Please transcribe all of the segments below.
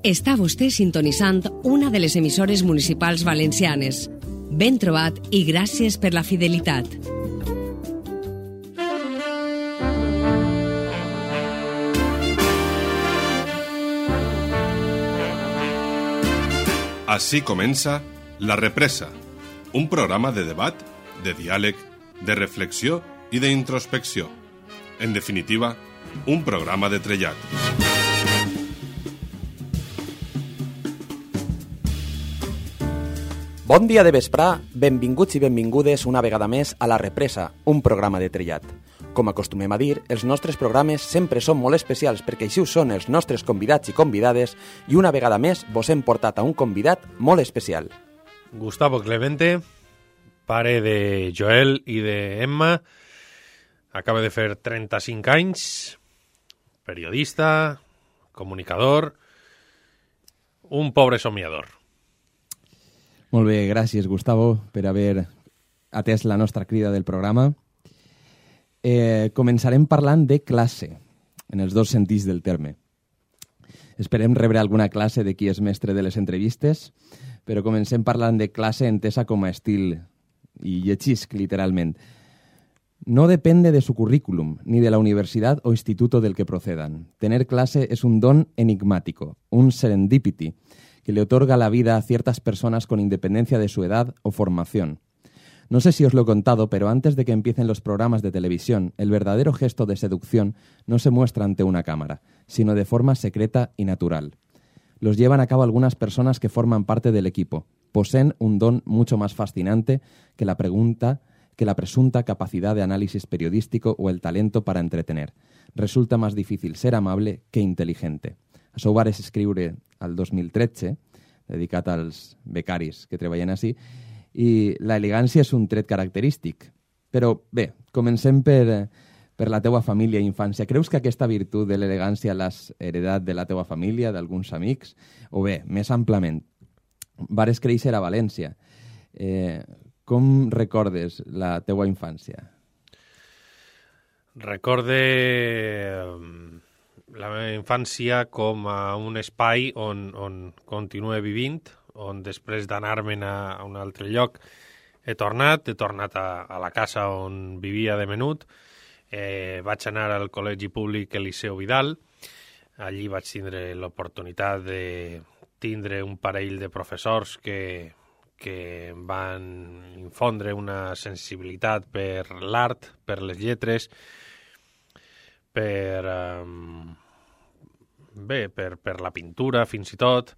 Està vostè sintonitzant una de les emissores municipals valencianes. Ben trobat i gràcies per la fidelitat. Així comença La Represa, un programa de debat, de diàleg, de reflexió i d'introspecció. En definitiva, un programa de trellat. Bon dia de vesprà, benvinguts i benvingudes una vegada més a La Represa, un programa de trellat. Com acostumem a dir, els nostres programes sempre són molt especials perquè així ho són els nostres convidats i convidades i una vegada més vos hem portat a un convidat molt especial. Gustavo Clemente, pare de Joel i d'Emma, acaba de fer 35 anys, periodista, comunicador, un pobre somiador. Molt bé, gràcies, Gustavo, per haver atès la nostra crida del programa. Començarem parlant de classe, en els dos sentits del terme. Esperem rebre alguna classe de qui és mestre de les entrevistes, però comencem parlant de classe entesa com a estil, i llechisc literalment. No depende de su currículum, ni de la universidad o instituto del que procedan. Tener clase es un don enigmático, un serendipity, que le otorga la vida a ciertas personas con independencia de su edad o formación. No sé si os lo he contado, pero antes de que empiecen los programas de televisión, el verdadero gesto de seducción no se muestra ante una cámara, sino de forma secreta y natural. Los llevan a cabo algunas personas que forman parte del equipo. Poseen un don mucho más fascinante que la presunta capacidad de análisis periodístico o el talento para entretener. Resulta más difícil ser amable que inteligente. Això ho vares escriure al 2013, dedicat als becaris que treballen així, i l'elegància és un tret característic. Però bé, comencem per la teua família i infància. Creus que aquesta virtut de l'elegància l'has heredat de la teua família, d'alguns amics? O bé, més amplament, vares créixer a València. Com recordes la teua infància? Recorde la meva infància com a un espai on continuo vivint, on després d'anar-me'n a un altre lloc he tornat a la casa on vivia de menut, vaig anar al Col·legi Públic Eliseu Vidal, allí vaig tindre l'oportunitat de tindre un parell de professors que em van infondre una sensibilitat per l'art, per les lletres, per la pintura, fins i tot,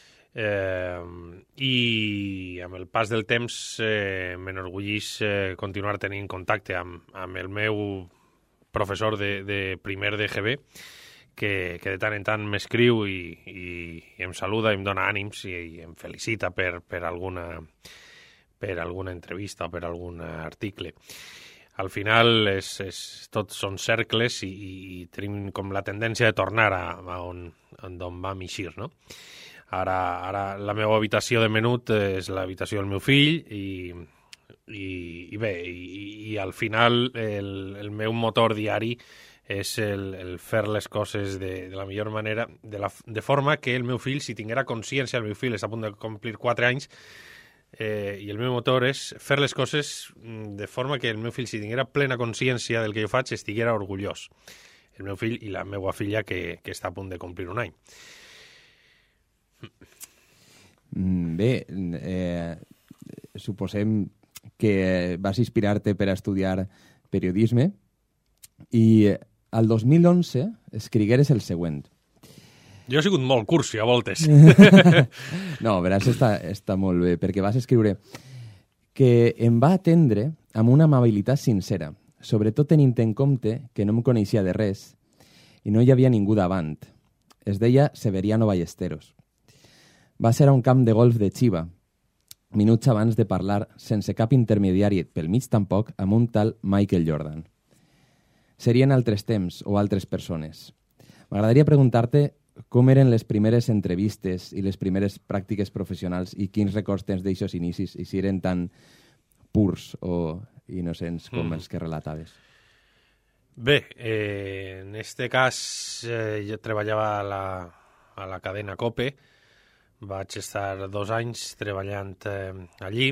i amb el pas del temps m'enorgullís continuar tenint contacte amb el meu professor de primer d'EGB, que de tant en tant m'escriu i em saluda, em dona ànims i em felicita per alguna entrevista o per algun article. Al final tots són cercles i tenim com la tendència de tornar a on vam eixir, no? Ara la meva habitació de menut és l'habitació del meu fill i bé, al final el meu motor diari és el fer les coses de la millor manera, de forma que el meu fill, si tinguera consciència, el meu fill està a punt de complir 4 anys, i el meu motor és fer les coses de forma que el meu fill, si tinguera plena consciència del que jo faig, estiguera orgullós. El meu fill i la meva filla que està a punt de complir un any. Bé, suposem que vas inspirar-te per a estudiar periodisme i al 2011 escrigueres el següent. Jo he sigut molt cursi a voltes. No, veràs, està molt bé, perquè vas escriure que em va atendre amb una amabilitat sincera, sobretot tenint en compte que no em coneixia de res i no hi havia ningú davant. Es deia Severiano Ballesteros. Va ser a un camp de golf de Chiva, minuts abans de parlar, sense cap intermediari, pel mig tampoc, amb un tal Michael Jordan. Serien altres temps o altres persones. M'agradaria preguntar-te com eren les primeres entrevistes i les primeres pràctiques professionals i quins records tens d'aixòs inicis i si eren tan purs o innocents com els que relataves. Bé, en este cas jo treballava a la cadena COPE. Vaig estar 2 anys treballant allí.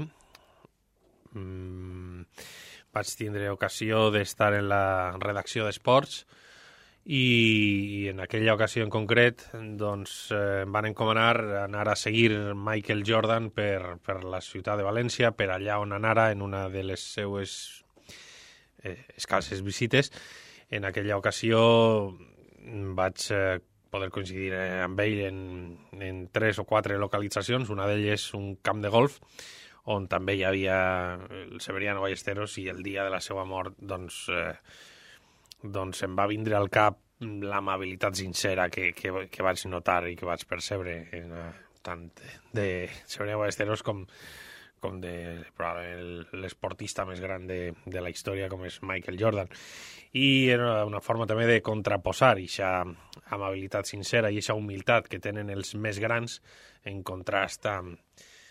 Vaig tindre ocasió d'estar en la redacció d'esports i en aquella ocasió en concret doncs, em van encomanar anar a seguir Michael Jordan per la ciutat de València, per allà on anara en una de les seues escasses visites. En aquella ocasió vaig poder coincidir amb ell en 3 o 4 localitzacions, una d'elles un camp de golf, on també hi havia el Severiano Ballesteros, i el dia de la seva mort doncs em va vindre al cap l'amabilitat sincera que vaig notar i que vaig percebre tant de Severiano Ballesteros com de probablement l'esportista més gran de la història, com és Michael Jordan. I era una forma també de contraposar aquesta amabilitat sincera i aquesta humilitat que tenen els més grans en contrast amb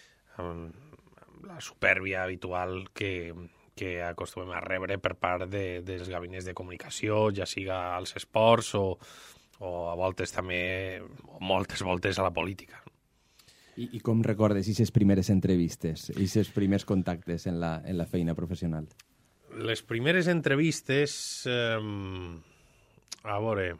la supèrbia habitual que acostumem a rebre per part dels gabinets de comunicació, ja siga als esports o a voltes també, o moltes voltes a la política. I com recordes aquestes primeres entrevistes, aquests primers contactes en la feina professional? Les primeres entrevistes, a veure,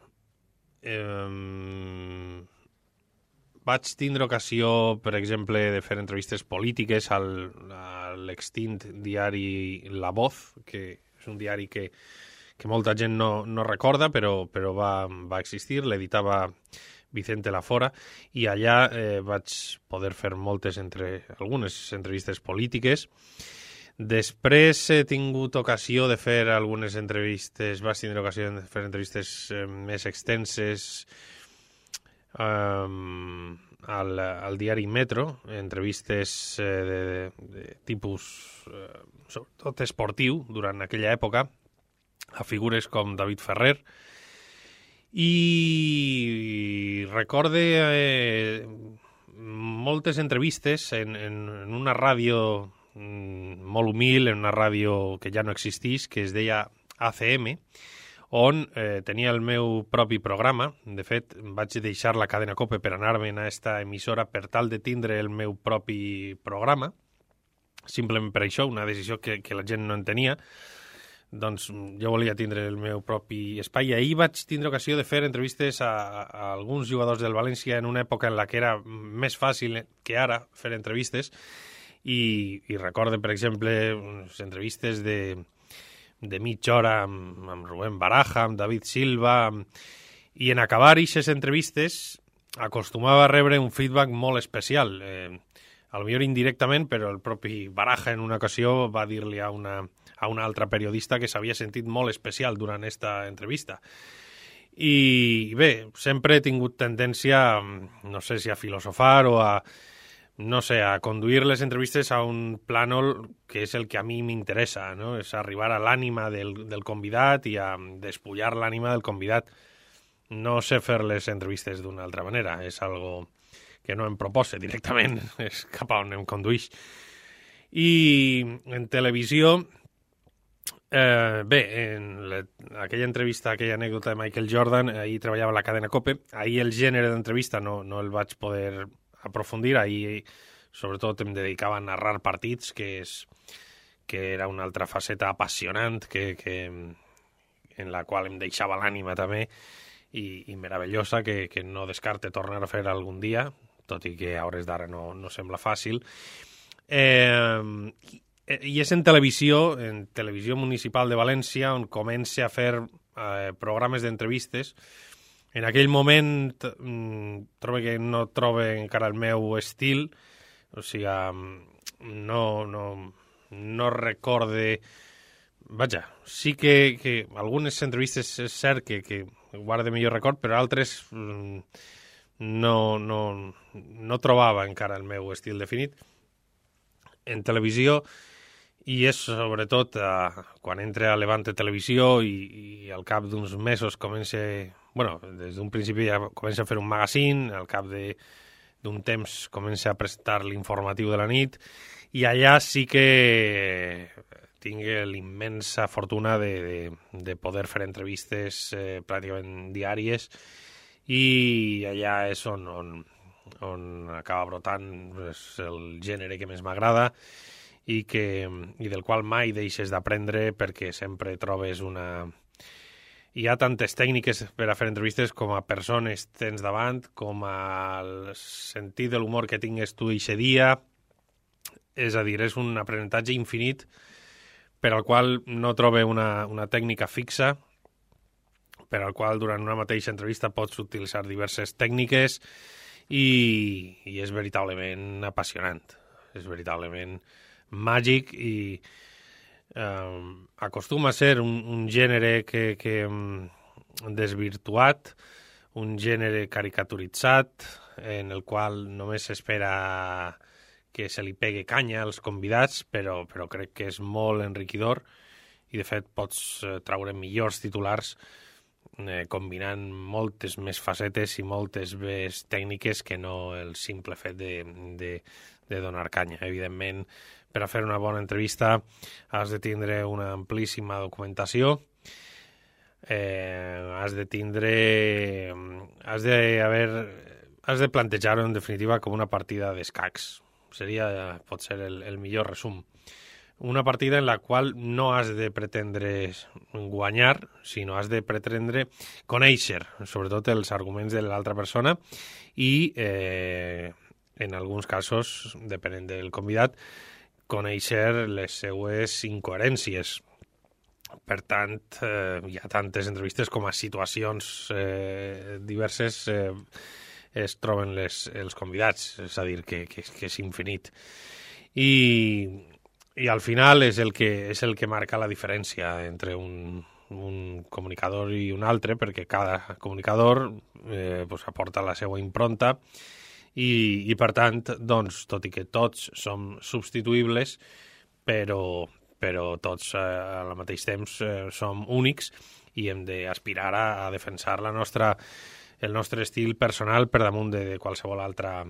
vaig tindre ocasió, per exemple, de fer entrevistes polítiques a l'extint diari La Voz, que és un diari que molta gent no recorda, però va existir, l'editava Vicente Lafora, i allà vaig poder fer algunes entrevistes polítiques. Després he tingut ocasió de fer algunes entrevistes, vaig tindre ocasió de fer entrevistes més extenses al diari Metro, entrevistes de tipus sobretot esportiu durant aquella època, a figures com David Ferrer, i recorde moltes entrevistes en una ràdio molt humil, en una ràdio que ja no existís, que es deia ACM, on tenia el meu propi programa. De fet, vaig deixar la cadena COPE per anar-me'n a aquesta emissora per tal de tindre el meu propi programa, simplement per això, una decisió que la gent no entenia. Doncs jo volia tindre el meu propi espai, i ahir vaig tindre ocasió de fer entrevistes a alguns jugadors del València en una època en la que era més fàcil que ara fer entrevistes, i recorde, per exemple, unes entrevistes de mitja hora amb Rubén Baraja, amb David Silva, i en acabar aquestes entrevistes acostumava a rebre un feedback molt especial, a lo millor indirectament, però el propi Baraja en una ocasió va dir-li a una altra periodista que s'havia sentit molt especial durant aquesta entrevista. I bé, sempre he tingut tendència, no sé si a filosofar o a conduir les entrevistes a un plànol que és el que a mi m'interessa, no? És arribar a l'ànima del convidat i a despullar l'ànima del convidat. No sé fer les entrevistes d'una altra manera, és algo que no em propose directament, és cap a on em conduix. I en televisió, bé, en aquella entrevista, aquella anècdota de Michael Jordan, ahir treballava a la cadena COPE, ahir el gènere d'entrevista no el vaig poder aprofundir, ahir sobretot em dedicava a narrar partits, que era una altra faceta apassionant en la qual em deixava l'ànima també, i meravellosa, que no descarte tornar a fer algun dia, tot i que a hores d'ara no sembla fàcil. I és en televisió municipal de València, on comença a fer programes d'entrevistes. En aquell moment trobo que no trobo encara el meu estil, o sigui, no recorde... Vaja, sí que algunes entrevistes és cert que guarde millor record, però altres no trobava encara el meu estil definit. En televisió, i és sobretot quan entra a Levante Televisió i al cap d'uns mesos comença... Bueno, des d'un principi ja comença a fer un magazine, al cap d'un temps comença a presentar l'informatiu de la nit, i allà sí que tinc l'immensa fortuna de poder fer entrevistes pràcticament diàries i allà és on acaba brotant el gènere que més m'agrada i del qual mai deixes d'aprendre perquè sempre trobes una... Hi ha tantes tècniques per a fer entrevistes com a persones tens davant, com al sentit de l'humor que tingues tu eixe dia. És a dir, és un aprenentatge infinit per al qual no trobe una tècnica fixa, per al qual durant una mateixa entrevista pots utilitzar diverses tècniques i és veritablement apassionant. És veritablement màgic i acostuma a ser un gènere que desvirtuat, un gènere caricaturitzat, en el qual només s'espera que se li pegue canya als convidats, però crec que és molt enriquidor i, de fet, pots traure millors titulars combinant moltes més facetes i moltes més tècniques que no el simple fet de donar canya. Evidentment, per a fer una bona entrevista has de tindre una amplíssima documentació, has de plantejar-ho en definitiva com una partida d'escacs. Seria, pot ser, el millor resum. Una partida en la qual no has de pretendre guanyar, sinó has de pretendre conèixer, sobretot, els arguments de l'altra persona i, en alguns casos, depenent del convidat, conèixer les seues incoherències. Per tant, hi ha tantes entrevistes com a situacions diverses es troben els convidats, és a dir, que és infinit. I al final és el que marca la diferència entre un comunicador i un altre, perquè cada comunicador aporta la seva impronta i per tant, doncs, tot i que tots som substituïbles, però tots al mateix temps som únics i hem d'aspirar a defensar el nostre estil personal per damunt de qualsevol altra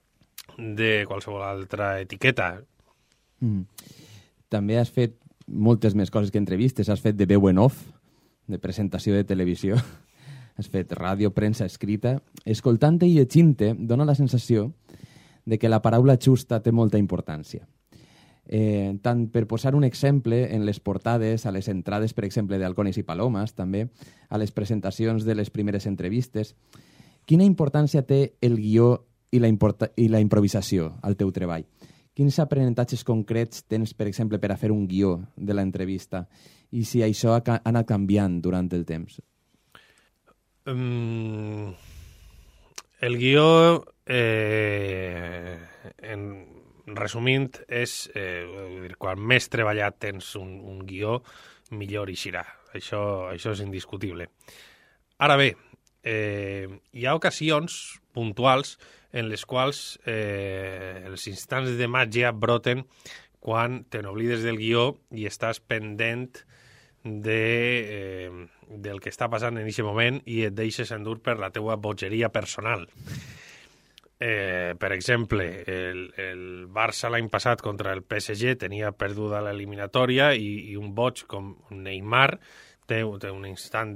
etiqueta. També has fet moltes més coses que entrevistes. Has fet de veu en off, de presentació de televisió. Has fet ràdio, premsa escrita. Escoltant-te i llegint-te dona la sensació de que la paraula justa té molta importància. Tant per posar un exemple en les portades, a les entrades, per exemple, d'Halcones i Palomes, també, a les presentacions de les primeres entrevistes. Quina importància té el guió i la improvisació al teu treball? Quins aprenentatges concrets tens, per exemple, per a fer un guió de l'entrevista? I si això ha anat canviant durant el temps? El guió, resumint, és quan més treballat tens un guió, millor eixirà. Això és indiscutible. Ara bé, hi ha ocasions puntuals en les quals els instants de màgia broten quan te n'oblides del guió i estàs pendent del que està passant en aquest moment i et deixes endur per la teua bogeria personal. Per exemple, el Barça l'any passat contra el PSG tenia perduda l'eliminatòria i un boig com Neymar té un instant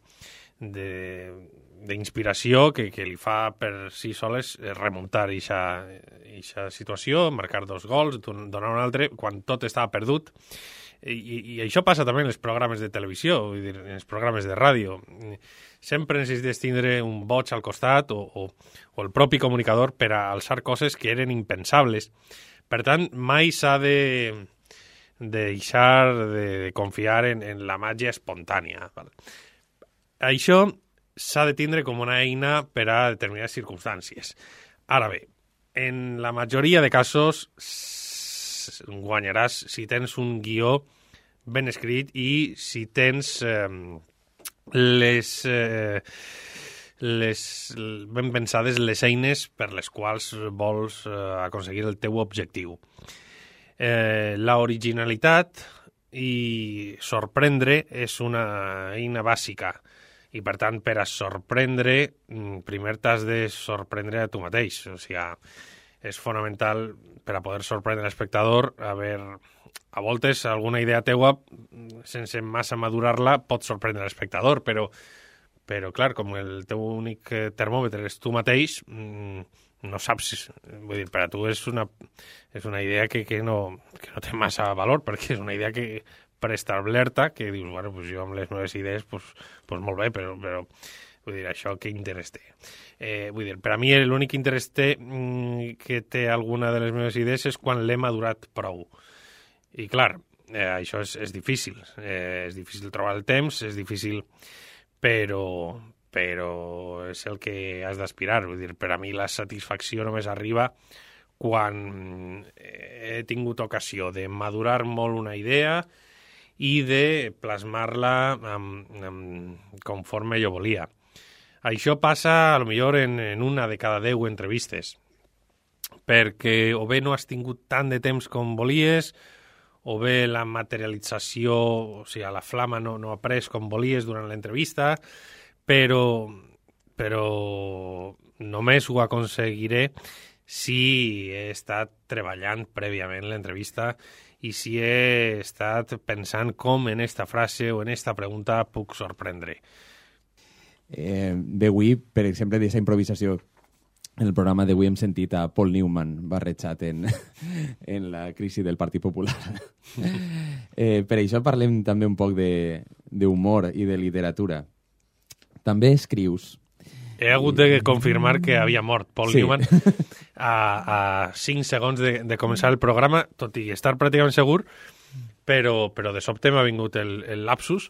d'inspiració que li fa per si soles remuntar aquesta situació, marcar 2 gols, donar un altre, quan tot estava perdut. I això passa també en els programes de televisió, vull dir, en els programes de ràdio. Sempre necessites tindre un boig al costat o el propi comunicador per a alçar coses que eren impensables. Per tant, mai s'ha de deixar de confiar en la màgia espontània. Això s'ha de tindre com una eina per a determinades circumstàncies. Ara bé, en la majoria de casos guanyaràs si tens un guió ben escrit i si tens ben pensades les eines per les quals vols aconseguir el teu objectiu. La originalitat i sorprendre és una eina bàsica i, per tant, per a sorprendre, primer t'has de sorprendre a tu mateix. O sigui, és fonamental per a poder sorprendre l'espectador haver... A voltes, alguna idea teua, sense massa madurar-la, pot sorprendre l'espectador, però clar, com el teu únic termòmetre és tu mateix, no saps, vull dir, per a tu és una idea que no té massa valor, perquè és una idea que preestablerta, que dius, bueno, pues jo amb les meves idees, pues molt bé, però vull dir, això què interès té? Vull dir, per a mi l'únic interès que té alguna de les meves idees és quan l'he madurat prou. I clar, això és difícil. És difícil trobar el temps, és difícil, però és el que has d'aspirar. Vull dir, per a mi la satisfacció només arriba quan he tingut ocasió de madurar molt una idea i de plasmar-la conforme jo volia. Això passa, potser, en una de cada 10 entrevistes, perquè o bé no has tingut tant de temps com volies, o bé la materialització, o sigui, la flama no ha pres com volies durant l'entrevista, però només ho aconseguiré si he estat treballant prèviament l'entrevista i si he estat pensant com en esta frase o en esta pregunta puc sorprendre. D'avui, per exemple, d'aquesta improvisació, en el programa d'avui hem sentit a Paul Newman barrejat en la crisi del Partit Popular. Per això parlem també un poc d'humor i de literatura. També escrius. He hagut de confirmar que havia mort Paul Newman a 5 segons de començar el programa, tot i estar pràcticament segur, però de sobte m'ha vingut el lapsus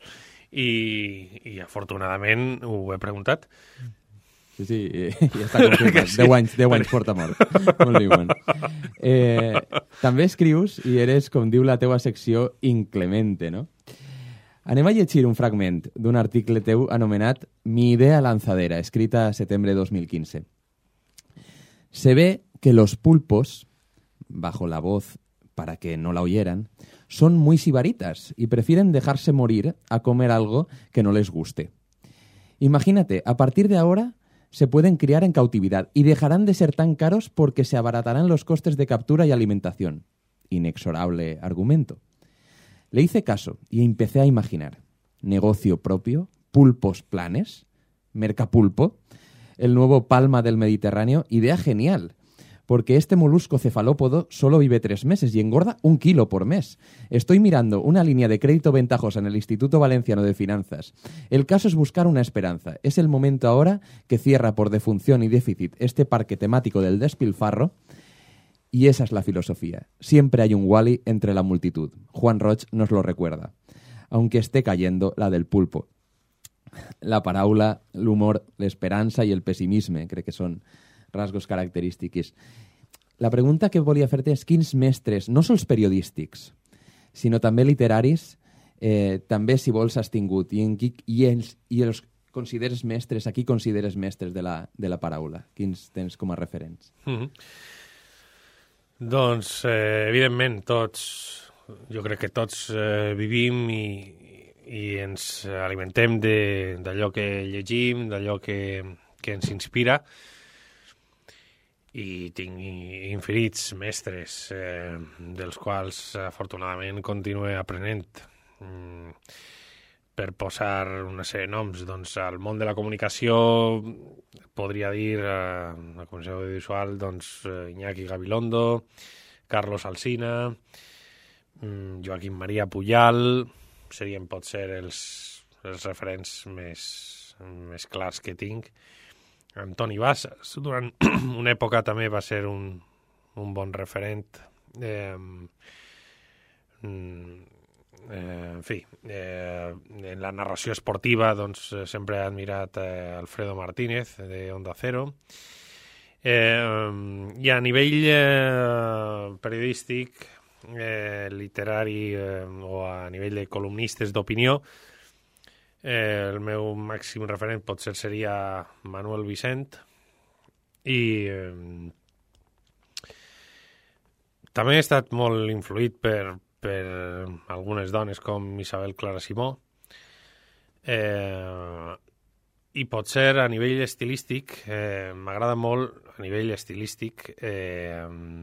i afortunadament ho he preguntat. Sí, ja està confirmat. 10 anys porta mort. Paul Newman. També escrius i eres, com diu la teua secció, inclemente, no? Anem a llegir un fragment d'un article teu anomenat Mi idea lanzadera, escrita a setembre de 2015. Se ve que los pulpos, bajo la voz para que no la oyeran, son muy sibaritas y prefieren dejarse morir a comer algo que no les guste. Imagínate, a partir de ahora se pueden criar en cautividad y dejarán de ser tan caros porque se abaratarán los costes de captura y alimentación. Inexorable argumento. Le hice caso y empecé a imaginar. Negocio propio, pulpos planes, Mercapulpo, el nuevo Palma del Mediterráneo, idea genial, porque este molusco cefalópodo solo vive 3 meses y engorda 1 kilo por mes. Estoy mirando una línea de crédito ventajosa en el Instituto Valenciano de Finanzas. El caso es buscar una esperanza. Es el momento ahora que cierra por defunción y déficit este parque temático del despilfarro. Y esa es la filosofía. Siempre hay un Wall-E entre la multitud. Juan Roig nos lo recuerda. Aunque esté cayendo la del pulpo. La paraula, l'humor, l'esperança i el pessimisme, crec que són rasgos característics. La pregunta que volia fer-te és quins mestres, no sols periodístics, sinó també literaris, també, si vols, has tingut. I els consideres mestres, a qui consideres mestres de la paraula? Quins tens com a referents? Doncs, evidentment, jo crec que tots vivim i ens alimentem d'allò que llegim, d'allò que ens inspira, i tinc infinits mestres dels quals, afortunadament, continuo aprenent. Per posar una sèrie de noms, doncs, al món de la comunicació podria dir, la comunicació audiovisual, doncs, Iñaki Gabilondo, Carlos Alsina, Joaquim Maria Pujal, serien potser els referents més clars que tinc. Antoni Bassas, durant una època també va ser un bon referent. En fi, en la narració esportiva doncs, sempre he admirat Alfredo Martínez de Onda Cero, i a nivell periodístic, literari o a nivell de columnistes d'opinió, el meu màxim referent potser seria Manuel Vicent, i també he estat molt influït per algunes dones com Isabel Clara Simó, i potser a nivell estilístic m'agrada molt a nivell estilístic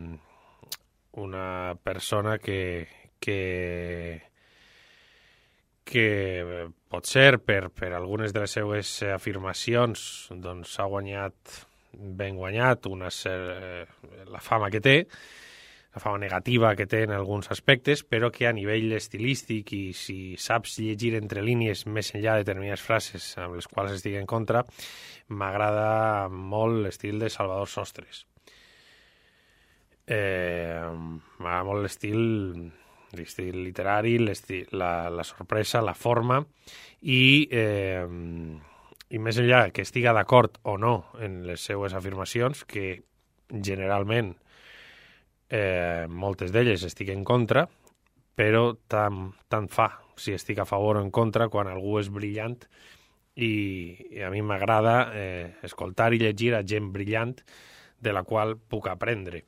una persona que que potser per algunes de les seues afirmacions doncs s'ha guanyat ben guanyat la fama que té, la fama negativa que té en alguns aspectes, però que a nivell estilístic i si saps llegir entre línies més enllà de determinades frases amb les quals estic en contra, m'agrada molt l'estil de Salvador Sostres. M'agrada molt l'estil literari, la sorpresa, la forma i més enllà que estiga d'acord o no en les seues afirmacions, que generalment moltes d'elles estic en contra, però tant fa si estic a favor o en contra quan algú és brillant i a mi m'agrada escoltar i llegir a gent brillant de la qual puc aprendre.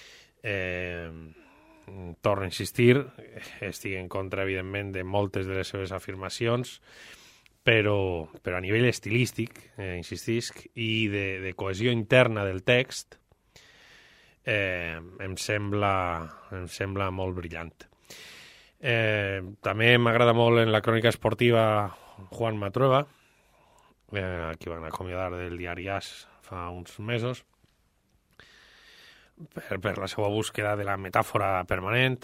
Torno a insistir, estic en contra, evidentment, de moltes de les seves afirmacions, però a nivell estilístic, insistisc, i de cohesió interna del text, em sembla molt brillant. També m'agrada molt en la crònica esportiva Juan Matrueva, qui van acomiadar del diari AS fa uns mesos, per la seva búsqueda de la metàfora permanent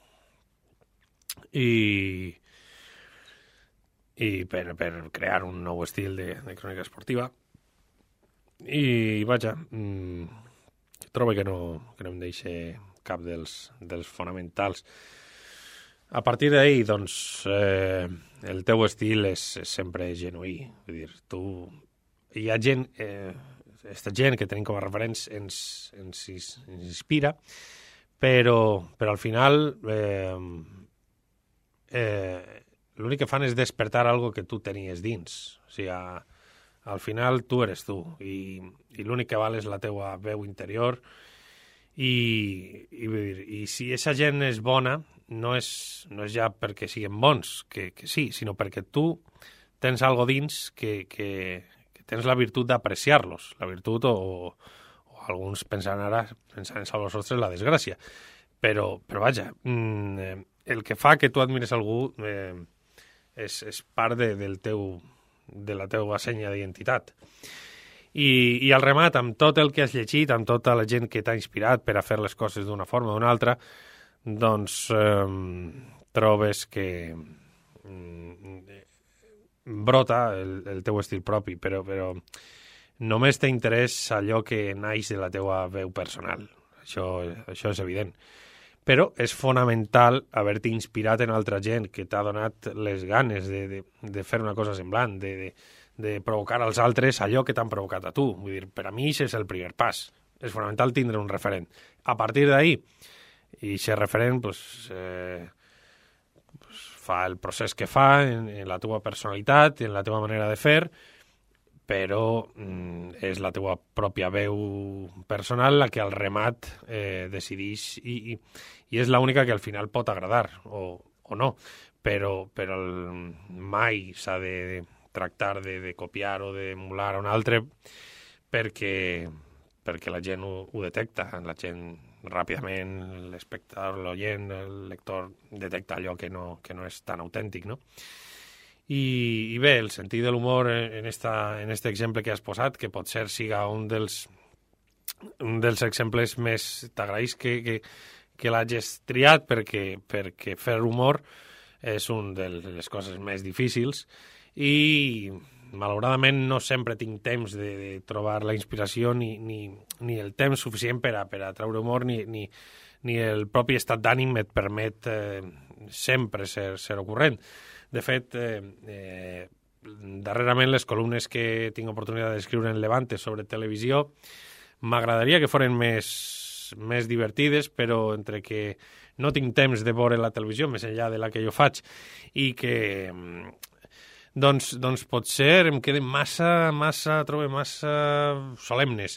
i per crear un nou estil de crònica esportiva. I vaja, trobo que no em deixa cap dels fonamentals. A partir d'ahí, doncs, el teu estil és sempre genuí. Vull dir, hi ha gent... Aquesta gent que tenim com a referents ens inspira, però al final l'únic que fan és despertar algo que tu tenies dins. O sigui, al final tu eres tu i l'únic que val és la teua veu interior i si aquesta gent és bona no és ja perquè siguin bons, que sí, sinó perquè tu tens algo dins que tens la virtut d'apreciar-los, la virtut o alguns pensant en Salvador Sostres la desgràcia. Però vaja, el que fa que tu admires algú és part de la teua senya d'identitat. I al remat, amb tot el que has llegit, amb tota la gent que t'ha inspirat per a fer les coses d'una forma o d'una altra, doncs trobes que brota el teu estil propi, però només t'interès allò que naix de la teua veu personal. Això és evident. Però és fonamental haver-te inspirat en altra gent que t'ha donat les ganes de fer una cosa semblant, de provocar als altres allò que t'han provocat a tu. Vull dir, per a mi això és el primer pas. És fonamental tindre un referent. A partir d'ahí, i aquest referent fa el procés que fa en la teua personalitat, en la teua manera de fer, però és la teua pròpia veu personal la que al remat decideix i és l'única que al final pot agradar o no, però mai s'ha de tractar de copiar o d'emular a un altre perquè la gent ho detecta, la gent ràpidament, l'espectador, l'oient, el lector detecta allò que no és tan autèntic, no? I bé, el sentit de l'humor en este exemple que has posat, que potser siga un dels exemples més t'agraïs que l'hagis triat perquè fer humor és una de les coses més difícils i malauradament no sempre tinc temps de trobar la inspiració ni el temps suficient per a treure humor ni el propi estat d'ànim et permet sempre ser ocurrent. De fet, darrerament les columnes que tinc oportunitat d'escriure en Levante sobre televisió m'agradaria que foren més divertides, però entre que no tinc temps de veure la televisió més enllà de la que jo faig i que doncs potser em queden massa solemnes.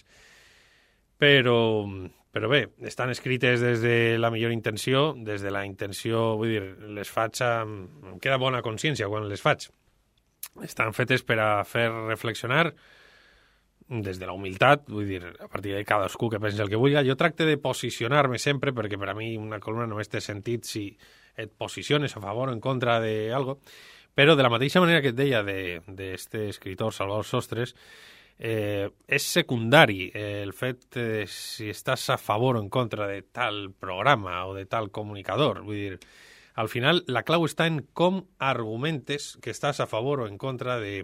Però bé, estan escrites des de la millor intenció, des de la intenció, vull dir, les faig em queda bona consciència quan les faig. Estan fetes per a fer reflexionar des de la humilitat, vull dir, a partir de cadascú que pensi el que vulgui. Jo tracte de posicionar-me sempre, perquè per a mi una columna només té sentit si et posiciones a favor o en contra d'algo, Però de la mateixa manera que et deia d'este escritor Salvador Sostres, és secundari el fet si estàs a favor o en contra de tal programa o de tal comunicador. Vull dir, al final la clau està en com argumentes que estàs a favor o en contra de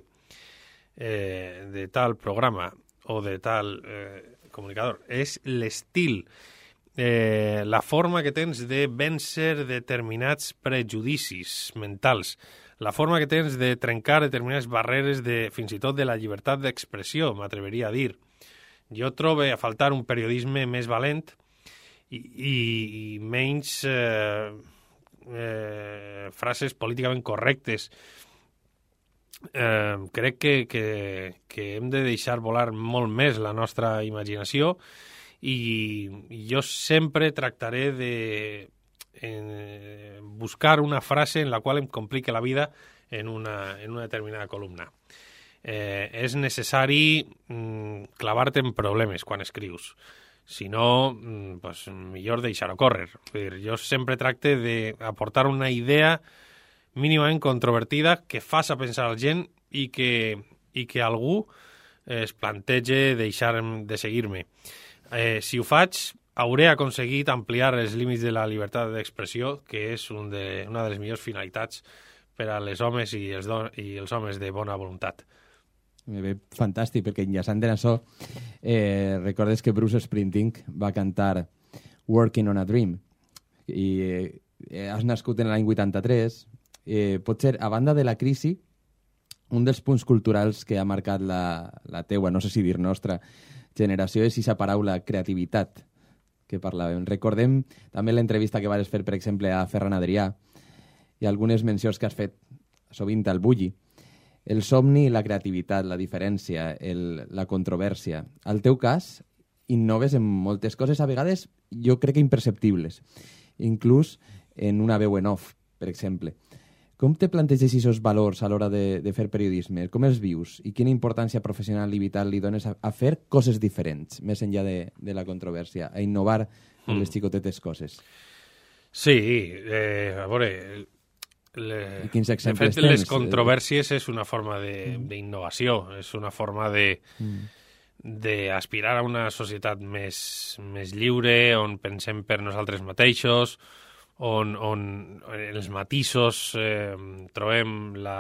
tal programa o de tal comunicador. És l'estil, la forma que tens de vèncer determinats prejudicis mentals, la forma que tens de trencar determinades barreres fins i tot de la llibertat d'expressió, m'atreveria a dir. Jo trobo a faltar un periodisme més valent i menys frases políticament correctes. Crec que hem de deixar volar molt més la nostra imaginació i jo sempre tractaré de buscar una frase en la qual em complique la vida en una determinada columna. És necessari clavar-te en problemes quan escrius. Si no, pues, millor deixar-ho córrer. Jo sempre tracte d'aportar una idea mínimament controvertida que faça pensar a la gent i que algú es plantege deixar de seguir-me. Si ho faig, hauré aconseguit ampliar els límits de la llibertat d'expressió, que és una de les millors finalitats per a les homes i els homes de bona voluntat. Fantàstic, perquè enllaçant en això, recordes que Bruce Springsteen va cantar Working on a Dream, i has nascut en l'any 83. Potser, a banda de la crisi, un dels punts culturals que ha marcat la teua, no sé si dir nostra, generació és aquesta paraula creativitat que parlàvem. Recordem també l'entrevista que vas fer, per exemple, a Ferran Adrià i algunes mencions que has fet sovint al Bulli. El somni i la creativitat, la diferència, la controvèrsia. Al teu cas, innoves en moltes coses, a vegades jo crec que imperceptibles, inclús en una veu en off, per exemple. Com te planteges aquests valors a l'hora de fer periodisme? Com els vius? I quina importància professional i vital li dones a fer coses diferents, més enllà de la controvèrsia, a innovar en les xicotetes coses? Sí, a veure... Quins exemples de fet, les controvèrsies és una forma d'innovació, és una forma d'aspirar a una societat més lliure, on pensem per nosaltres mateixos, on els matisos trobem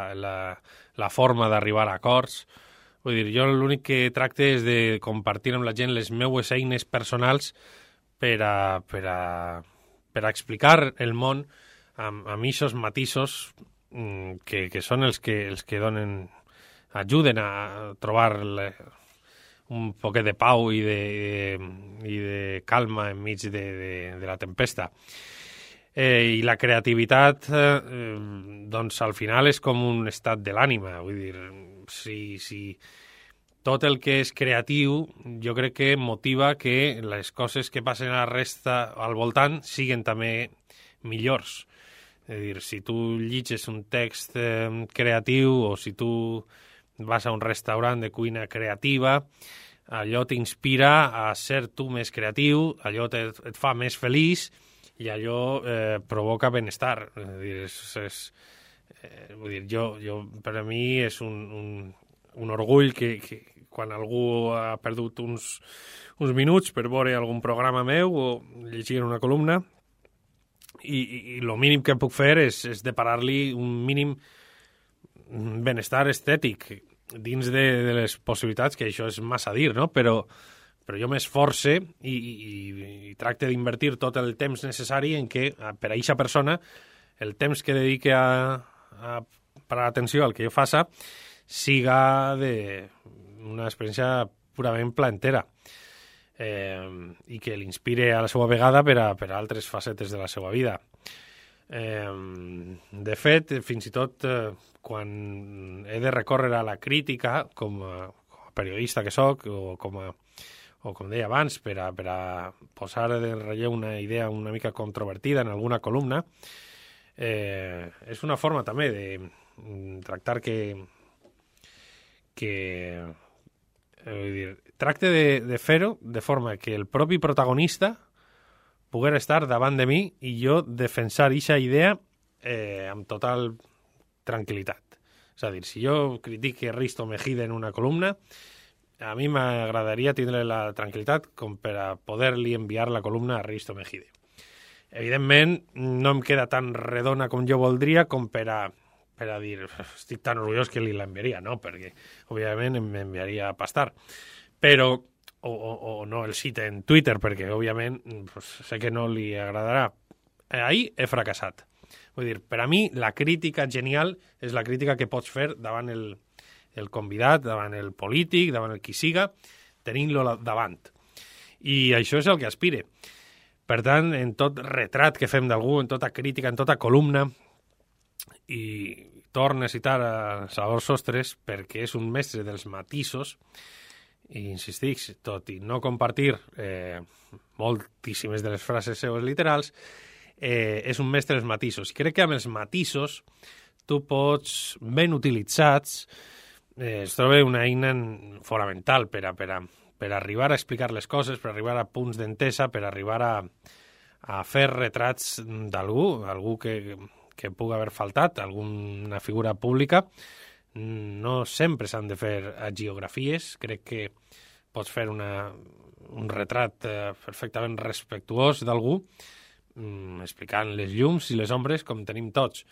la forma d'arribar a acords. Vull dir, jo l'únic que tracte és de compartir amb la gent les meues eines personals per a explicar el món amb aquests matisos que són els que ajuden a trobar un poquet de pau i de calma enmig de la tempesta. I la creativitat, doncs, al final és com un estat de l'ànima. Vull dir, si tot el que és creatiu, jo crec que motiva que les coses que passen a la resta al voltant siguen també millors. És a dir, si tu llitges un text creatiu o si tu vas a un restaurant de cuina creativa, allò t'inspira a ser tu més creatiu, allò et fa més feliç i allò provoca benestar. És a dir, vull dir, per a mi és un orgull que quan algú ha perdut uns minuts per veure algun programa meu o llegir una columna, i el mínim que puc fer és deparar-li un mínim benestar estètic dins de les possibilitats, que això és massa dir, no? Però jo m'esforce i tracte d'invertir tot el temps necessari en què, per a aquesta persona, el temps que dedique a parar atenció al que jo faça siga una experiència purament placentera. I que l'inspire a la seva vegada per a altres facetes de la seva vida. De fet, fins i tot quan he de recórrer a la crítica com a periodista que soc o com deia abans, per a posar en relleu una idea una mica controvertida en alguna columna, és una forma també de tractar vull dir, tracte de fer-ho de forma que el propi protagonista poguera estar davant de mi i jo defensar aquesta idea amb total tranquil·litat. És a dir, si jo critico Risto Mejide en una columna, a mi m'agradaria tindre la tranquil·litat com per a poder-li enviar la columna a Risto Mejide. Evidentment, no em queda tan redona com jo voldria com per a dir, estic tan orgullós que li l'enviaria, no? Perquè, òbviament, m'enviaria a pastar. Però, o no el cite en Twitter, perquè, òbviament, pues, sé que no li agradarà. Ahir he fracassat. Vull dir, per a mi, la crítica genial és la crítica que pots fer davant el convidat, davant el polític, davant el qui siga, tenint-lo davant. I això és el que aspire. Per tant, en tot retrat que fem d'algú, en tota crítica, en tota columna, i torno a citar a Salvador Sostres perquè és un mestre dels matisos, i insistic, tot i no compartir moltíssimes de les frases seues literals, és un mestre dels matisos. I crec que amb els matisos tu pots, ben utilitzats, es troba una eina fonamental per arribar a explicar les coses, per arribar a punts d'entesa, per arribar a fer retrats d'algú, algú que pugui haver faltat, alguna figura pública. No sempre s'han de fer agiografies, crec que pots fer un retrat perfectament respectuós d'algú, explicant les llums i les ombres com tenim tots.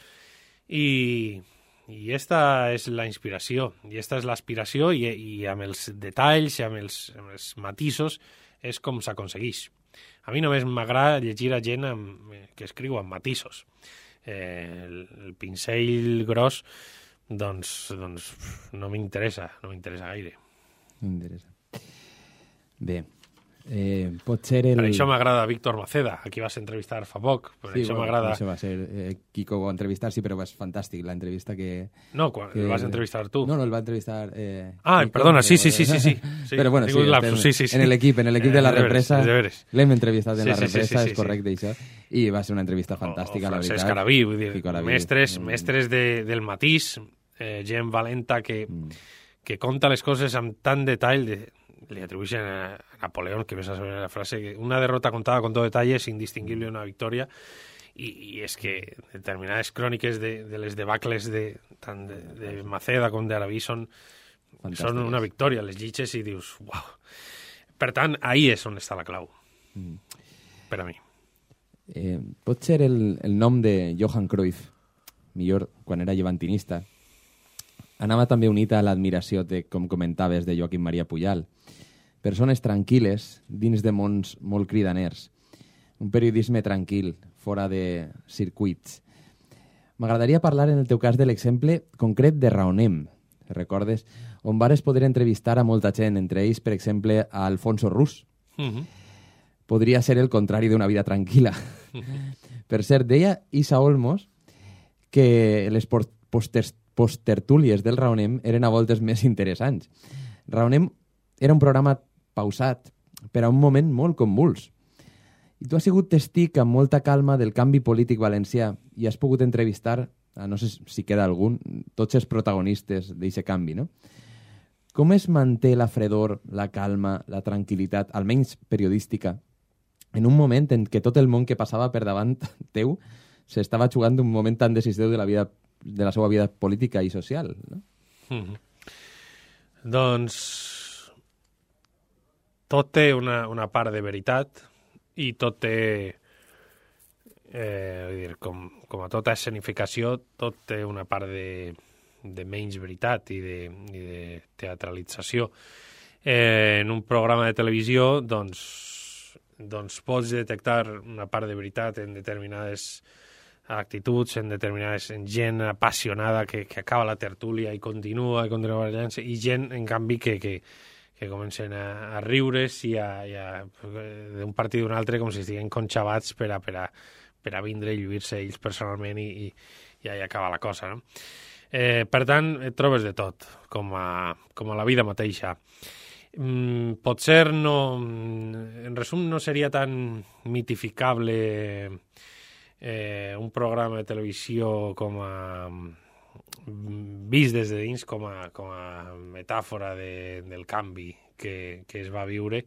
I esta és la inspiració, i esta és l'aspiració, i amb els detalls, i amb els matisos, és com s'aconsegueix. A mi només m'agrada llegir a gent que escriu amb matisos. El pincell gros, doncs no m'interessa gaire. No m'interessa. Bé, pot ser el... Per això m'agrada Víctor Maceda, a qui vas entrevistar fa poc. Per això m'agrada... Això va ser Kiko va entrevistar, sí, però és fantàstic l'entrevista que... No, quan el vas entrevistar tu. No, el va entrevistar... Kiko, perdona, sí. Però bueno, sí, en l'equip de la represa, l'hem entrevistat en la represa, és correcte això, i va ser una entrevista fantàstica, la veritat. Francesc Arabí, vull dir, mestres del matís, gent valenta que conta les coses amb tant detall, li atribueixen a Napoleón, que ves a saber la frase, que una derrota contada con todo detalle es indistinguible de una victoria, i és que determinades cròniques de les debacles tant de Maceda com d'Arabí són una victòria, les llitges i dius, uau. Per tant, ahí és on està la clau, per a mi. Pot ser el nom de Johan Cruyff, millor quan era llevantinista, anava també unit a l'admiració, com comentaves, de Joaquim Maria Pujal. Persones tranquil·les dins de mons molt cridaners. Un periodisme tranquil, fora de circuits. M'agradaria parlar, en el teu cas, de l'exemple concret de Raonem, recordes? On vares poder entrevistar a molta gent, entre ells, per exemple, a Alfonso Rus. Podria ser el contrari d'una vida tranquil·la. Per cert, deia Isa Olmos que les posttertúlies del Raonem eren a voltes més interessants. Raonem era un programa pausat per a un moment molt convuls. I tu has sigut testic amb molta calma del canvi polític valencià i has pogut entrevistar, no sé si queda algun, tots els protagonistes d'aquest canvi, no? Com es manté la fredor, la calma, la tranquil·litat, almenys periodística, en un moment en què tot el món que passava per davant teu s'estava jugant un moment tan decisiu de la seva vida política i social, no? Doncs tot té una part de veritat i tot té, com a tota escenificació, tot té una part de menys veritat i de teatralització. En un programa de televisió, doncs pots detectar una part de veritat en determinades actituds, en gent apassionada que acaba la tertúlia i continua ballant, i gent, en canvi, que comencen a riure's i d'un partit d'un altre com si estiguin conxabats per a vindre i lluir-se ells personalment i ahí acaba la cosa, no? Per tant, et trobes de tot, com a la vida mateixa. Potser en resum no seria tan mitificable un programa de televisió com a vist des de dins, com a metàfora del canvi que es va viure.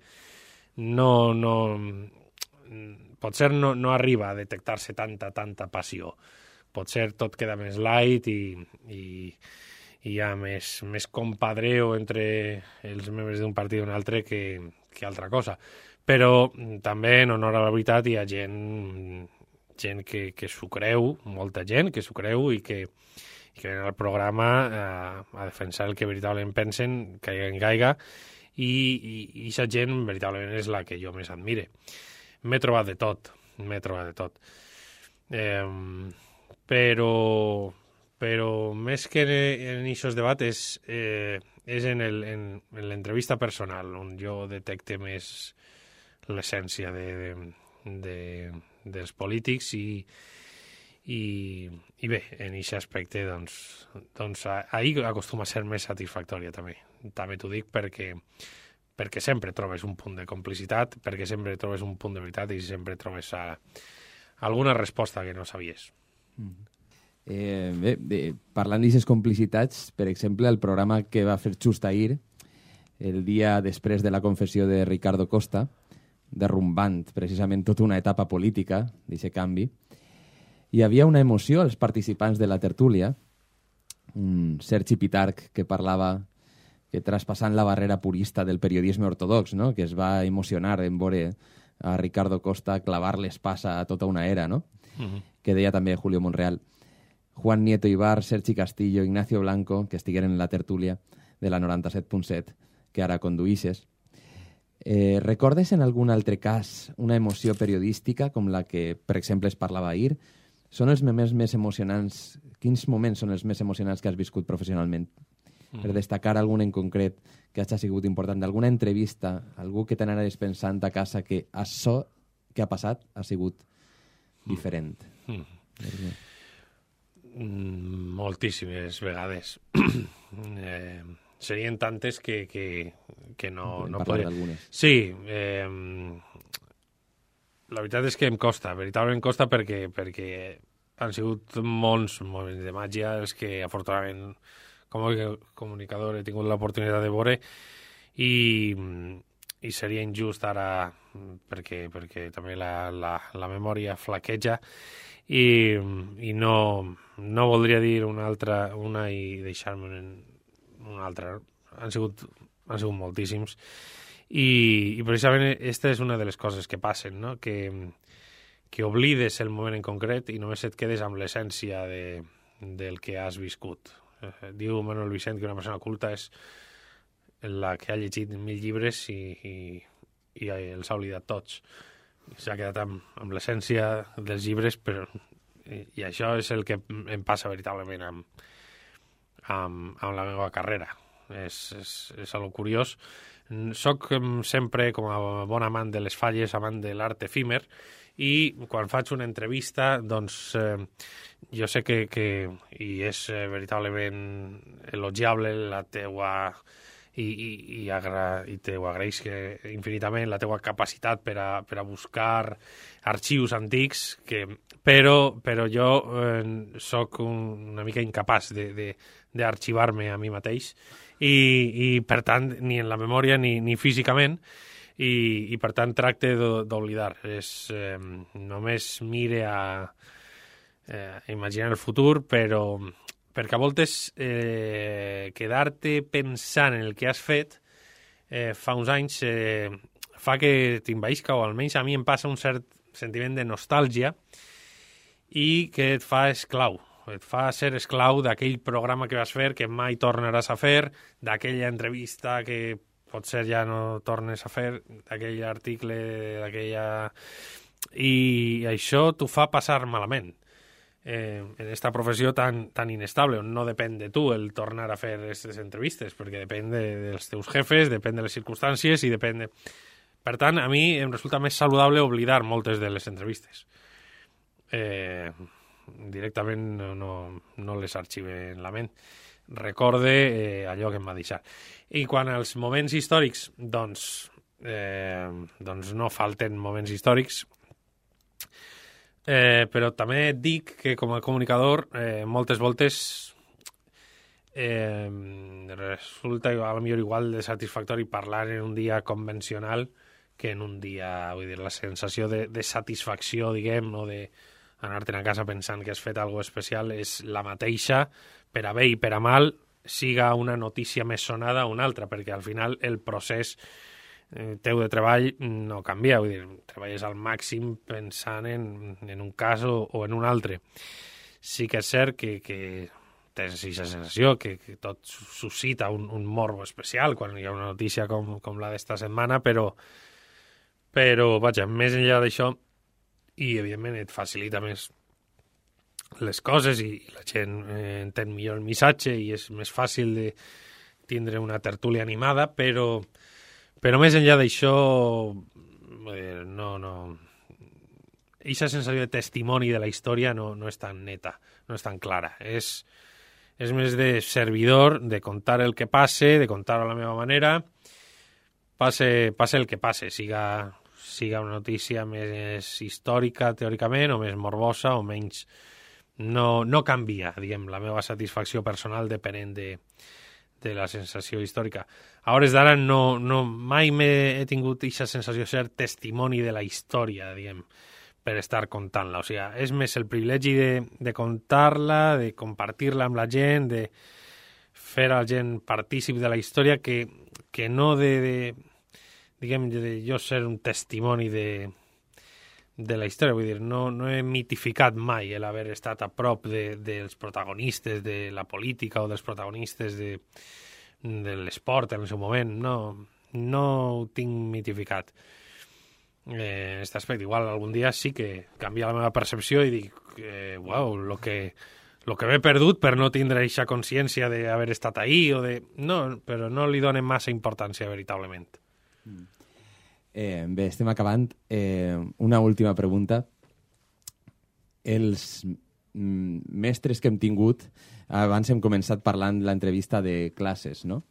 Potser no arriba a detectar-se tanta passió potser tot queda més light i hi ha més compadreo entre els membres d'un partit i un altre que altra cosa. Però també, en honor a la veritat, hi ha gent que s'ho creu, molta gent que s'ho creu i que ven al programa a defensar el que veritablement pensen, caiga en caiga, i aquesta gent veritablement és la que jo més admire. M'he trobat de tot. Però més que en aquests debats és en l'entrevista personal on jo detecte més l'essència dels polítics i bé, en aquest aspecte doncs ahir acostuma a ser més satisfactòria també t'ho dic perquè sempre trobes un punt de complicitat, perquè sempre trobes un punt de veritat i sempre trobes alguna resposta que no sabies. Parlant d'aquestes complicitats, per exemple, el programa que va fer just ahir, el dia després de la confessió de Ricardo Costa, derrumbant precisament tota una etapa política d'aquest canvi, hi havia una emoció als participants de la tertúlia, un Sergi Pitarch que parlava que traspassant la barrera purista del periodisme ortodox, no? Que es va emocionar en veure a Ricardo Costa clavar l'espasa a tota una era, no? Que deia també Julio Monreal. Juan Nieto Ibar, Sergi Castillo, Ignacio Blanco, que estigueren en la tertúlia de la 97.7, que ara conduïsses. Recordes en algun altre cas una emoció periodística com la que, per exemple, es parlava ahir? Són els moments més emocionants... Quins moments són els més emocionants que has viscut professionalment? Per destacar algun en concret que hagi sigut important, d'alguna entrevista, algú que t'anaves pensant a casa que això que ha passat ha sigut diferent. Moltíssimes vegades. Serien tantes que no podria... Sí, la veritat és que em costa, veritablement costa perquè han sigut molts moments de màgia els que afortunadament com a comunicador he tingut l'oportunitat de veure i seria injust ara perquè també la memòria flaqueja i no voldria dir una i deixar-me una altra. Han sigut moltíssims i precisament aquesta és una de les coses que passen, no? Que oblides el moment en concret i només et quedes amb l'essència del que has viscut. Diu Manuel Vicent que una persona culta és la que ha llegit 1000 llibres i els ha oblidat tots. S'ha quedat amb l'essència dels llibres, i això és el que em passa veritablement amb la meva carrera. És algo curiós. Soc sempre com a bon amant de les falles, amant de l'art efímer, i quan faig una entrevista doncs jo sé que i és veritablement elogiable la teua i t'ho agraeix infinitament la teua capacitat per a buscar arxius antics però jo soc una mica incapaç d'arxivar-me a mi mateix i per tant ni en la memòria ni físicament i per tant tracte d'oblidar. Només mire a imaginar el futur, però perquè a voltes quedar-te pensant en el que has fet fa uns anys fa que t'envaïsca, o almenys a mi em passa un cert sentiment de nostàlgia i que et fa esclau. Et fa ser esclau d'aquell programa que vas fer, que mai tornaràs a fer, d'aquella entrevista que potser ja no tornes a fer, d'aquell article, i això t'ho fa passar malament. En esta professió tan inestable, on no depèn de tu el tornar a fer aquestes entrevistes, perquè depèn dels teus jefes, depèn de les circumstàncies i depèn de... Per tant, a mi em resulta més saludable oblidar moltes de les entrevistes. Directament no les arxive en la ment. Recorde allò que em va deixar. I quan als moments històrics, doncs no falten moments històrics, però també et dic que com a comunicador moltes voltes resulta a lo millor igual de satisfactori parlar en un dia convencional que en un dia, vull dir, la sensació de satisfacció, diguem, o de anar-te'n a casa pensant que has fet alguna especial és la mateixa, per a bé i per a mal, siga una notícia més sonada o una altra, perquè al final el procés teu de treball no canvia, vull dir, treballes al màxim pensant en un cas o en un altre. Sí que és cert que tens aquesta sensació que tot suscita un morbo especial quan hi ha una notícia com la d'esta setmana, però vaja, més enllà d'això, i evidentment et facilita més les coses i la gent entén millor el missatge i és més fàcil de tindre una tertúlia animada, però més enllà d'això no. Aquesta sensació de testimoni de la història no és tan neta, no és tan clara. És més de servidor, de contar el que passe, de contar-ho a la meva manera, passe el que passe, siga una notícia més històrica, teòricament, o més morbosa, o menys. No canvia, diguem, la meva satisfacció personal depenent de la sensació històrica. A hores d'ara mai he tingut aquesta sensació de ser testimoni de la història, diguem, per estar contant-la. O sigui, és més el privilegi de contar-la, de compartir-la amb la gent, de fer a la gent partícip de la història, que no de jo ser un testimoni de la història. Vull dir, no he mitificat mai l'haver estat a prop dels protagonistes de la política o dels protagonistes de l'esport en el seu moment. No ho tinc mitificat. En aquest aspecte, igual algun dia sí que canvia la meva percepció i dic, uau, lo que m'he perdut per no tindre aquesta consciència d'haver estat ahí però no li donen massa importància veritablement. Bé, estem acabant. Una última pregunta. Els mestres que hem tingut, abans hem començat parlant de l'entrevista de classes, no?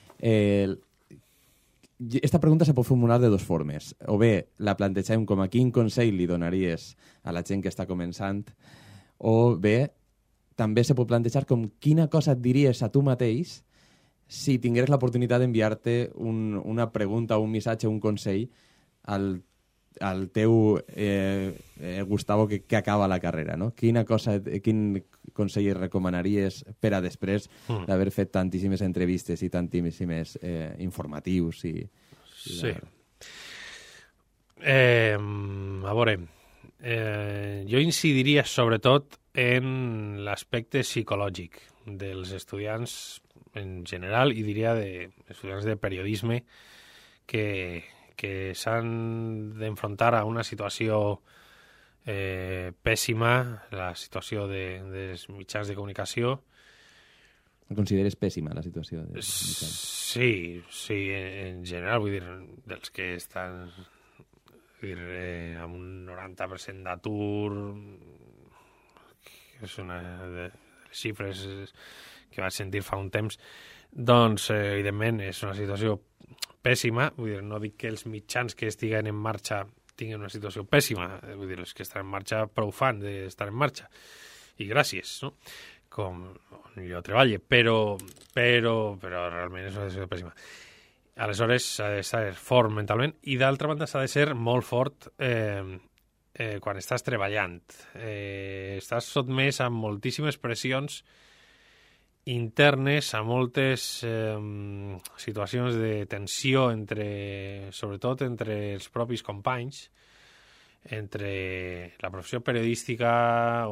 Esta pregunta se pot formular de dues formes. O bé la plantegem com a quin consell li donaries a la gent que està començant, o bé també se pot plantejar com quina cosa et diries a tu mateix si tingueres l'oportunitat d'enviar-te una pregunta, un missatge, un consell al teu Gustavo que acaba la carrera, no? Quin consell recomanaries per a després d'haver fet tantíssimes entrevistes i tantíssimes informatius? Sí. A veure, jo incidiria sobretot en l'aspecte psicològic dels estudiants en general i diria estudiants de periodisme que s'han d'enfrontar a una situació pèssima, la situació dels mitjans de comunicació. Consideres pèssima la situació? Sí, en general, vull dir, dels que estan amb un 90% d'atur, que és una de les xifres que vaig sentir fa un temps, doncs, evidentment, és una situació pèssima. Vull dir, no dic que els mitjans que estiguen en marxa tinguin una situació pèssima, vull dir, els que estan en marxa prou fan d'estar en marxa. I gràcies, no? Com jo treballo, però realment és una situació pèssima. Aleshores, s'ha d'estar fort mentalment i, d'altra banda, s'ha de ser molt fort quan estàs treballant. Estàs sotmès a moltíssimes pressions internes, a moltes situacions de tensió sobretot entre els propis companys, entre la professió periodística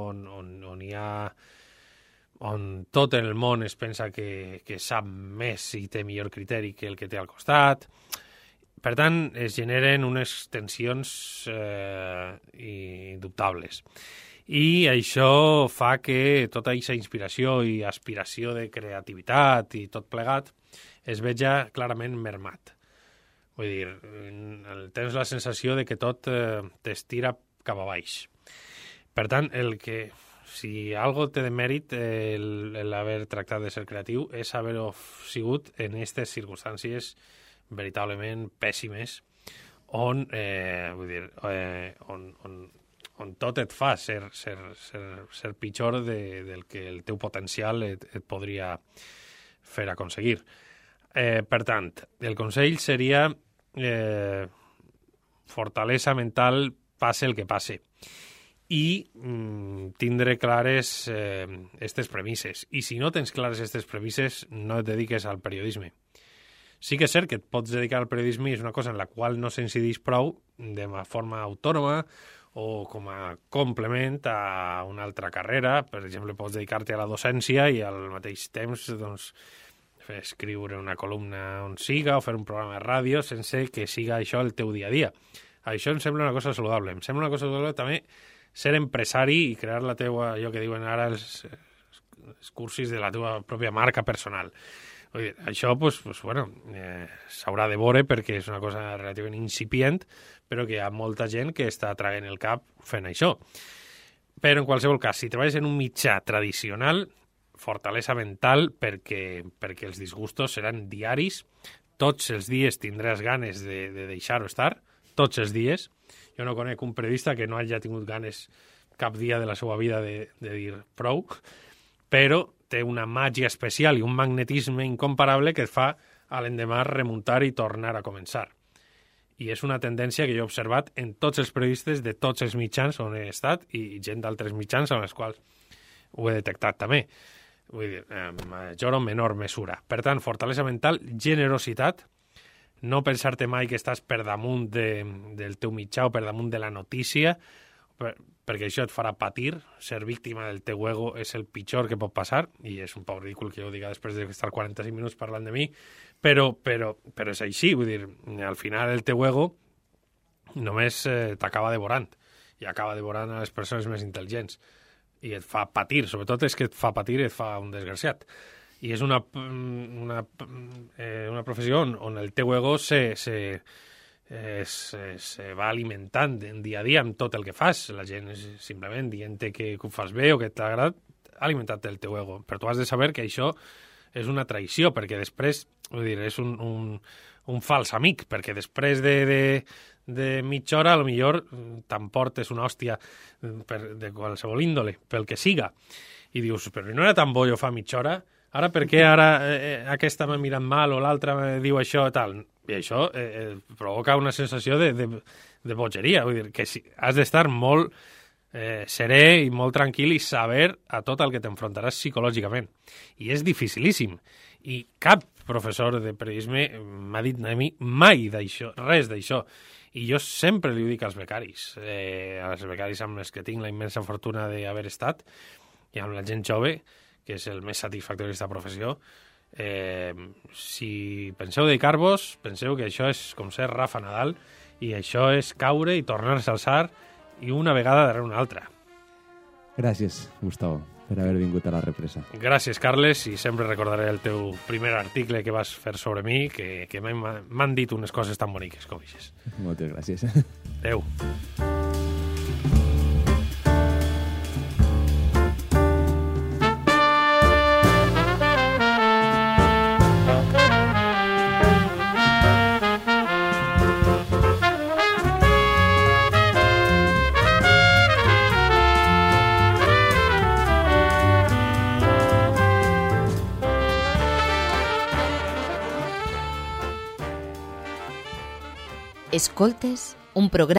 on tot el món es pensa que sap més i té millor criteri que el que té al costat. Per tant, es generen unes tensions indubtables. I això fa que tota aquesta inspiració i aspiració de creativitat i tot plegat es veja clarament mermat. Vull dir, tens la sensació de que tot t'estira cap a baix. Per tant, si algo té de mèrit l'haver tractat de ser creatiu és haver-ho sigut en aquestes circumstàncies veritablement pèssimes on tot et fa ser pitjor del que el teu potencial et podria fer aconseguir. Per tant, el consell seria fortalesa mental, passe el que passe. i tindre clares aquestes premisses. I si no tens clares aquestes premisses, no et dediques al periodisme. Sí que és cert que et pots dedicar al periodisme i és una cosa en la qual no s'incideix prou de forma autònoma o com a complement a una altra carrera. Per exemple, pots dedicar-te a la docència i al mateix temps doncs, escriure una columna on siga o fer un programa de ràdio sense que siga això el teu dia a dia. Això em sembla una cosa saludable. Em sembla una cosa saludable també ser empresari i crear la teua, allò que diuen ara els cursis de la teva pròpia marca personal. Vull dir, això s'haurà de veure perquè és una cosa relativament incipient, però que hi ha molta gent que està traient el cap fent això. Però en qualsevol cas, si treballes en un mitjà tradicional, fortalesa mental perquè els disgustos seran diaris, tots els dies tindràs ganes de deixar-ho estar, tots els dies. Jo no conec un periodista que no hagi tingut ganes cap dia de la seva vida de dir prou, però té una màgia especial i un magnetisme incomparable que et fa a l'endemà remuntar i tornar a començar. I és una tendència que jo he observat en tots els periodistes de tots els mitjans on he estat i gent d'altres mitjans amb els quals ho he detectat també. Vull dir, en major o menor mesura. Per tant, fortalesa mental, generositat, no pensar-te mai que estàs per damunt del teu mitjà o per damunt de la notícia, perquè això et farà patir. Ser víctima del teu ego és el pitjor que pot passar, i és un poc ridícul que jo ho diga després d'estar 45 minuts parlant de mi, però és així. Vull dir, al final el teu ego només t'acaba devorant, i acaba devorant a les persones més intel·ligents, i et fa patir. Sobretot és que et fa patir i et fa un desgraciat. I és una professió on el teu ego se va alimentant dia a dia amb tot el que fas. La gent simplement dient que ho fas bé o que t'agrada, alimentat el teu ego. Però tu has de saber que això és una traïció, perquè després, vull dir, és un fals amic, perquè després de mitja hora potser t'emportes una hòstia de qualsevol índole, pel que siga. I dius, però no era tan bo jo fa mitja hora? Ara per què aquesta m'ha mirat mal o l'altra me diu això i tal? I això provoca una sensació de bogeria. Vull dir que has d'estar molt serè i molt tranquil i saber a tot el que t'enfrontaràs psicològicament. I és dificilíssim. I cap professor de periodisme m'ha dit a mi mai d'això, res d'això. I jo sempre li ho dic als becaris, als becaris amb els que tinc la immensa fortuna d'haver estat, i amb la gent jove, que és el més satisfactori d'aquesta professió. Si penseu dedicar-vos, penseu que això és com ser Rafa Nadal, i això és caure i tornar-se a alçar, i una vegada darrere una altra. Gràcies, Gustavo, per haver vingut a La Represa. Gràcies, Carles, i sempre recordaré el teu primer article que vas fer sobre mi, que m'han dit unes coses tan boniques com aquestes. Moltes gràcies. Adéu. Escoltes un programa